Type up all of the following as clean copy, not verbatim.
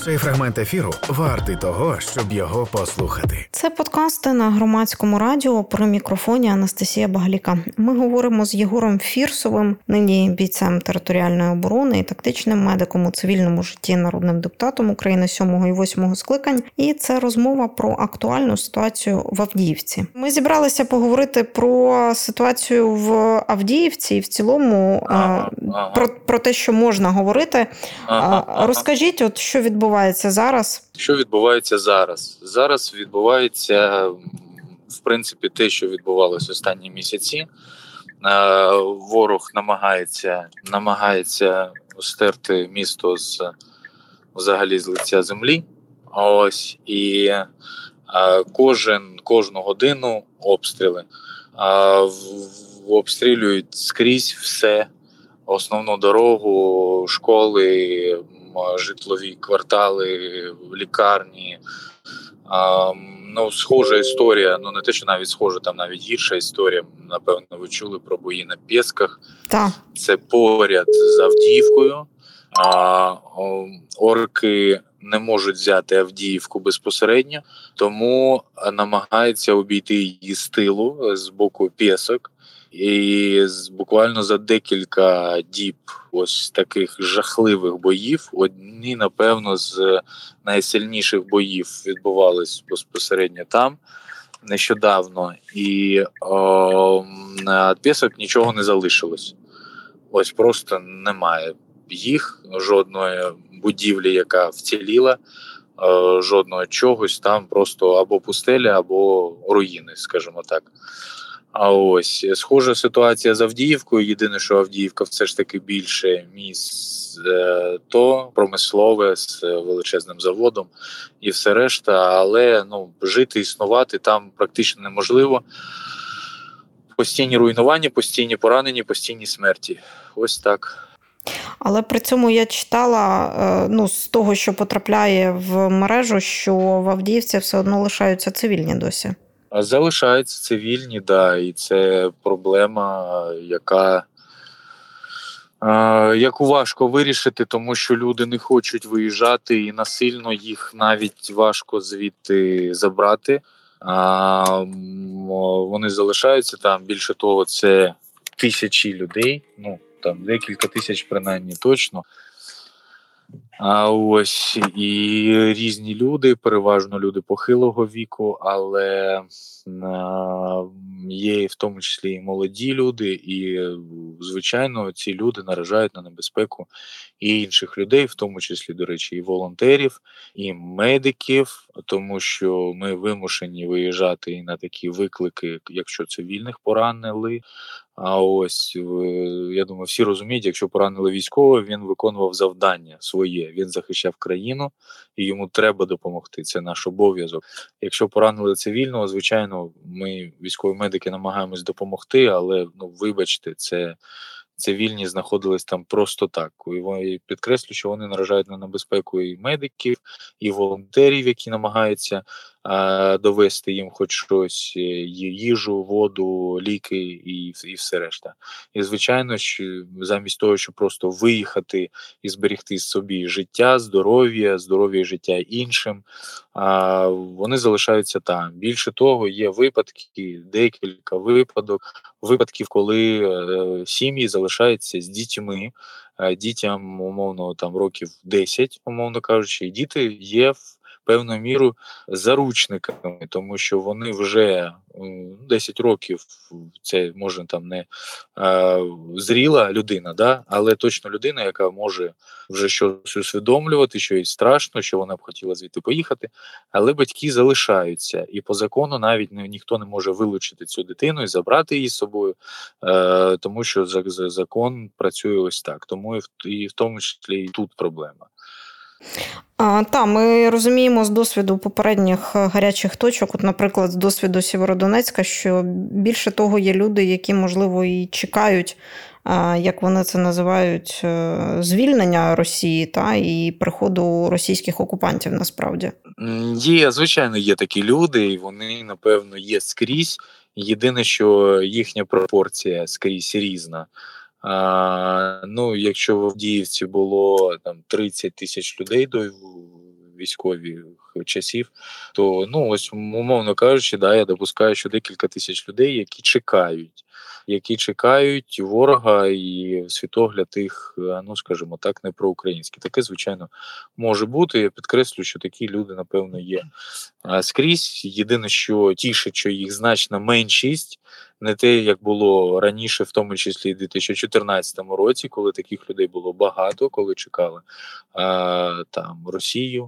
Цей фрагмент ефіру вартий того, щоб його послухати. Це подкасти на Громадському радіо, при мікрофоні Анастасія Багаліка. Ми говоримо з Єгором Фірсовим, нині бійцем територіальної оборони і тактичним медиком у цивільному житті, народним депутатом України 7 і 8 скликань. І це розмова про актуальну ситуацію в Авдіївці. Ми зібралися поговорити про ситуацію в Авдіївці і в цілому про те, що можна говорити. Розкажіть, от що відбувається зараз? Що відбувається зараз? Зараз відбувається, в принципі, те, що відбувалося останні місяці. Ворог намагається стерти місто взагалі з лиця землі. Ось, і кожну годину обстріли. Обстрілюють скрізь все. Основну дорогу, школи, житлові квартали, лікарні. Схожа історія, не те, що навіть схожа, там навіть гірша історія. Напевно, ви чули про бої на Пєсках. Так. Це поряд з Авдіївкою. Орки не можуть взяти Авдіївку безпосередньо, тому намагаються обійти її з тилу, з боку Пєсок. І буквально за декілька діб ось таких жахливих боїв, одні, напевно, з найсильніших боїв відбувались безпосередньо там нещодавно. І від Пєсок нічого не залишилось. Ось просто немає їх, жодної будівлі, яка вціліла, жодного чогось, там просто або пустеля, або руїни, скажімо так. А ось схожа ситуація з Авдіївкою. Єдине, що Авдіївка все ж таки більше місто промислове з величезним заводом і все решта, але жити, існувати там практично неможливо. Постійні руйнування, постійні поранені, постійні смерті. Ось так. Але при цьому я читала, з того, що потрапляє в мережу, що в Авдіївці все одно лишаються цивільні досі. Залишаються цивільні, і це проблема, яку важко вирішити, тому що люди не хочуть виїжджати і насильно їх навіть важко звідти забрати. Вони залишаються там, більше того, це тисячі людей, там декілька тисяч принаймні точно. Ось і різні люди, переважно люди похилого віку, але є в тому числі і молоді люди, і, звичайно, ці люди наражають на небезпеку і інших людей, в тому числі, до речі, і волонтерів, і медиків, тому що ми вимушені виїжджати і на такі виклики, якщо цивільних поранили. А ось, я думаю, всі розуміють, якщо поранили військового, він виконував завдання своє, він захищав країну, і йому треба допомогти, це наш обов'язок. Якщо поранили цивільного, звичайно, ми, військові медики, намагаємось допомогти, але, вибачте, це цивільні знаходились там просто так. І підкреслю, що вони наражають на небезпеку і медиків, і волонтерів, які намагаються довести їм хоч щось, їжу, воду, ліки і все решта. І, звичайно, що замість того, щоб просто виїхати і зберегти собі життя, здоров'я і життя іншим, вони залишаються там. Більше того, є випадки, декілька випадків, коли сім'ї залишаються з дітьми, дітям, умовно, там років 10, умовно кажучи, і діти є певною мірою заручниками, тому що вони вже 10 років, це може там не зріла людина, але точно людина, яка може вже щось усвідомлювати, що їй страшно, що вона б хотіла звідти поїхати, але батьки залишаються. І по закону навіть ніхто не може вилучити цю дитину і забрати її з собою, тому що закон працює ось так. Тому і в тому числі і тут проблема. Ми розуміємо з досвіду попередніх гарячих точок, наприклад, з досвіду Сєвєродонецька, що більше того є люди, які, можливо, і чекають, як вони це називають, звільнення Росії і приходу російських окупантів насправді. Звичайно, є такі люди, і вони, напевно, є скрізь. Єдине, що їхня пропорція скрізь різна. Якщо в Авдіївці було там 30 тисяч людей до військових часів, то, ну, ось, умовно кажучи, да, я допускаю, що декілька тисяч людей, які чекають ворога, і світогляд їх, ну, скажімо так, не проукраїнський. Таке, звичайно, може бути. Я підкреслю, що такі люди, напевно, є скрізь. Єдине, що тішить, що їх значна меншість, не те, як було раніше, в тому числі в 2014 році, коли таких людей було багато, коли чекали там Росію,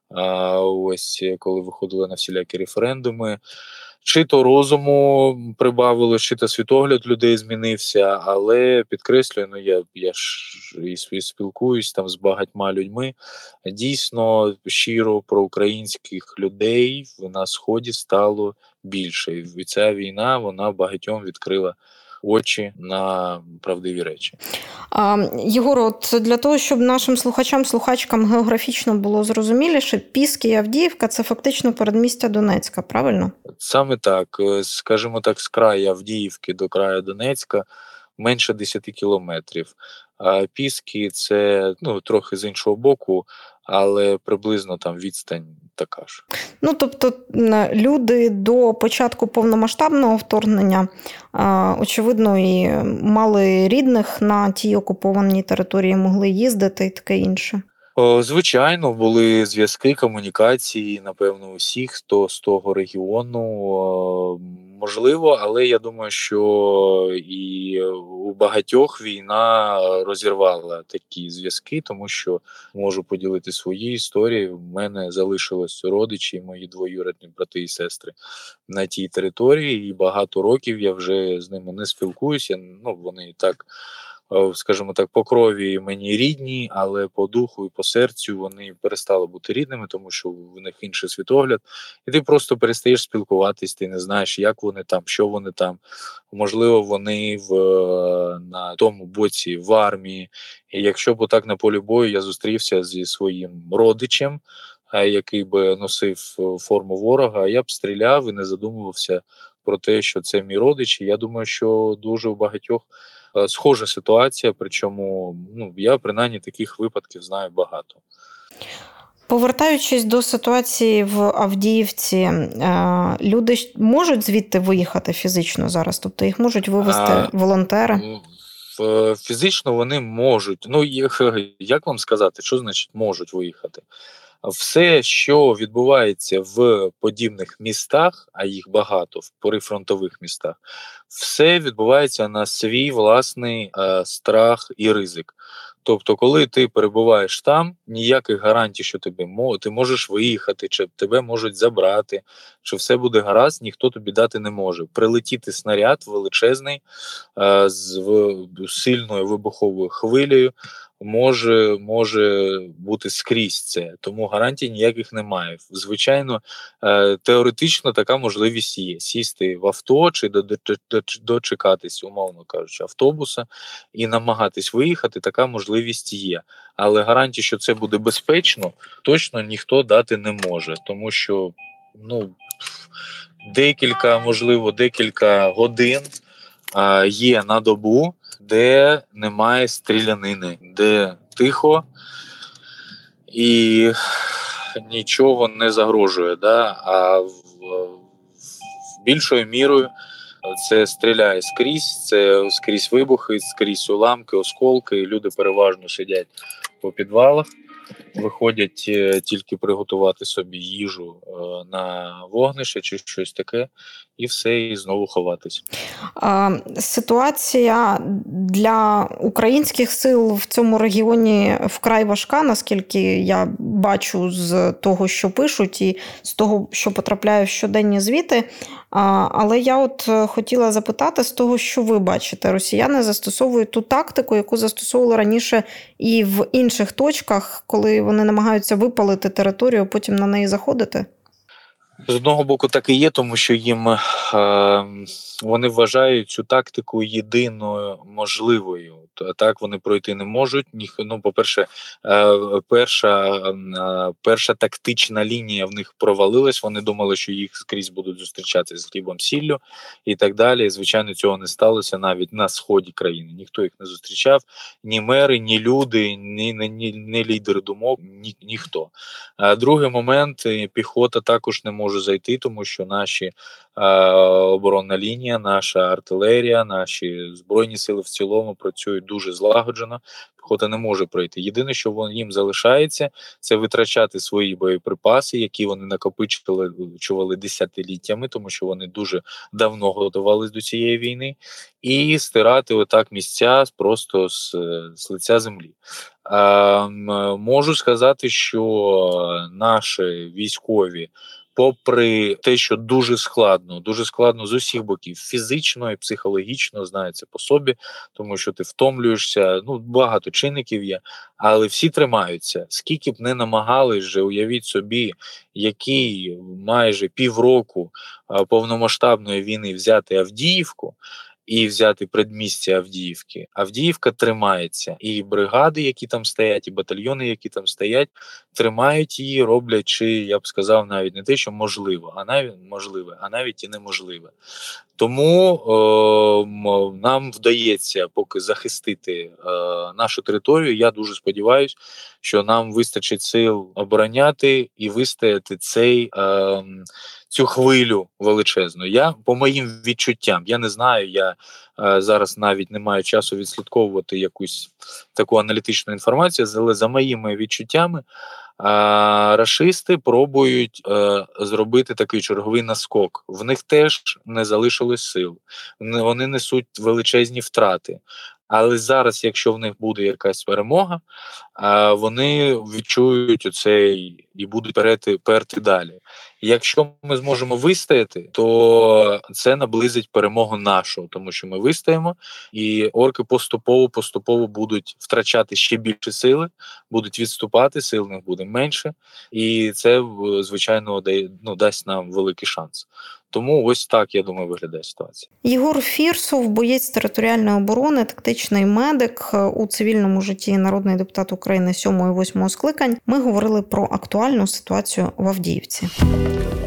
ось коли виходили на всілякі референдуми. Чи то розуму прибавилось, чи то світогляд людей змінився, але підкреслюю, ну я ж і спілкуюсь там з багатьма людьми. Дійсно, щиро проукраїнських людей на Сході стало більше. І ця війна, вона багатьом відкрила очі на правдиві речі. Єгор, от для того, щоб нашим слухачам географічно було зрозуміліше, Піски і Авдіївка – це фактично передмістя Донецька, правильно? Саме так. Скажімо так, з краю Авдіївки до краю Донецька менше 10 кілометрів. А Піски – це, ну, трохи з іншого боку, але приблизно там відстань така ж. Ну, тобто люди до початку повномасштабного вторгнення, очевидно, і мали рідних на тій окупованій території, могли їздити і таке інше. Звичайно, були зв'язки, комунікації, напевно, усіх, хто з того регіону, можливо, але я думаю, що і у багатьох війна розірвала такі зв'язки, тому що можу поділити свої історії. У мене залишились родичі, мої двоюрідні брати і сестри на тій території, і багато років я вже з ними не спілкуюся. Ну, вони так, скажімо так, по крові мені рідні, але по духу і по серцю вони перестали бути рідними, тому що в них інший світогляд. І ти просто перестаєш спілкуватись, ти не знаєш, як вони там, що вони там. Можливо, вони на тому боці в армії. І якщо б отак на полі бою я зустрівся зі своїм родичем, який би носив форму ворога, я б стріляв і не задумувався про те, що це мій родич. І я думаю, що дуже у багатьох схожа ситуація, причому, ну, я принаймні таких випадків знаю багато. Повертаючись до ситуації в Авдіївці, люди можуть звідти виїхати фізично зараз? Тобто їх можуть вивезти волонтери? Фізично вони можуть. Ну, як вам сказати, що значить можуть виїхати? Все, що відбувається в подібних містах, а їх багато, в прифронтових містах, все відбувається на свій власний страх і ризик. Тобто, коли ти перебуваєш там, ніяких гарантій, що ти можеш виїхати, чи тебе можуть забрати, чи все буде гаразд, ніхто тобі дати не може. Прилетіти снаряд величезний з сильною вибуховою хвилею може бути скрізь це, тому гарантій ніяких немає. Звичайно, теоретично така можливість є. Сісти в авто чи дочекатись, умовно кажучи, автобуса і намагатись виїхати, така можливість є. Але гарантій, що це буде безпечно, точно ніхто дати не може, тому що, ну, декілька годин є на добу, де немає стрілянини, де тихо і нічого не загрожує. Да? А більшою мірою це стріляє скрізь, це скрізь вибухи, скрізь уламки, осколки, і люди переважно сидять по підвалах, виходять тільки приготувати собі їжу на вогнище чи щось таке, і все, і знову ховатись. Ситуація для українських сил в цьому регіоні вкрай важка, наскільки я бачу з того, що пишуть, і з того, що потрапляє в щоденні звіти. Але я от хотіла запитати з того, що ви бачите. Росіяни застосовують ту тактику, яку застосовували раніше і в інших точках, коли вони намагаються випалити територію, а потім на неї заходити? З одного боку, так і є, тому що їм вони вважають цю тактику єдиною можливою. Так вони пройти не можуть. По-перше, перша тактична лінія в них провалилась. Вони думали, що їх скрізь будуть зустрічати з хлібом, сіллю і так далі. Звичайно, цього не сталося навіть на сході країни. Ніхто їх не зустрічав, ні мери, ні люди, ні лідери думок, ніхто. Другий момент, піхота також не може зайти, тому що наші оборонна лінія, наша артилерія, наші збройні сили в цілому працюють дуже злагоджено. Піхота не може пройти. Єдине, що їм залишається, це витрачати свої боєприпаси, які вони накопичували десятиліттями, тому що вони дуже давно готувалися до цієї війни, і стирати отак місця просто з лиця землі. Можу сказати, що наші військові, попри те, що дуже складно з усіх боків, фізично і психологічно, знається по собі, тому що ти втомлюєшся, багато чинників є, але всі тримаються. Скільки б не намагались же, уявіть собі, який майже півроку повномасштабної війни взяти Авдіївку, і взяти предмістя Авдіївки. Авдіївка тримається. І бригади, які там стоять, і батальйони, які там стоять, тримають її, роблячи, я б сказав, навіть не те, що можливо, а навіть і неможливе. Тому нам вдається поки захистити нашу територію. Я дуже сподіваюся, що нам вистачить сил обороняти і вистояти цю хвилю величезну. Я, по моїм відчуттям, я не знаю, я зараз навіть не маю часу відслідковувати якусь таку аналітичну інформацію, але за моїми відчуттями рашисти пробують зробити такий черговий наскок. В них теж не залишилось сил. Вони несуть величезні втрати. Але зараз, якщо в них буде якась перемога, вони відчують оцей і будуть перти далі. Якщо ми зможемо вистояти, то це наблизить перемогу нашу, тому що ми вистоїмо, і орки поступово будуть втрачати ще більше сили, будуть відступати, сил в них буде менше, і це, звичайно, дасть нам великий шанс. Тому ось так, я думаю, виглядає ситуація. Єгор Фірсов, боєць територіальної оборони, тактичний медик, у цивільному житті народний депутат України 7-8 скликань. Ми говорили про актуальну ситуацію в Авдіївці.